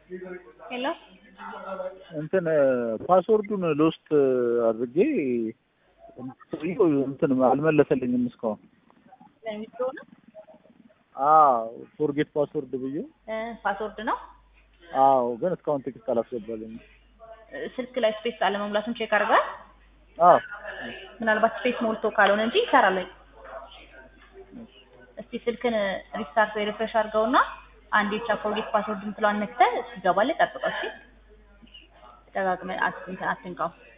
ሄሎ እንትን ፓስወርዱን ሎስት አድርጌ እንትን አልመለሰልኝም እስካሁን። ለሚስጥሩ ነው ፎርጌት ፓስወርድ ብዬ ፓስወርድ ነው። ግን እስካሁን ቴክስት አላስገባልኝም። ስልክ ላይ ስፔስ አለመሙላቱን ቼክ አድርጋል? ምናልባት ስፔስ ሞልቶ ካልሆነ እንጂ ይሰራል። እስቲ ስልክን ሪስታርት ወይ ሪፍሬሽ አድርገውና አንዴ ብቻ ፎርጌት ፓስወርድ ምትለዋን ነክተህ ሲገባልህ ጠብቀው። እሺ ደጋግመህ አትንካው።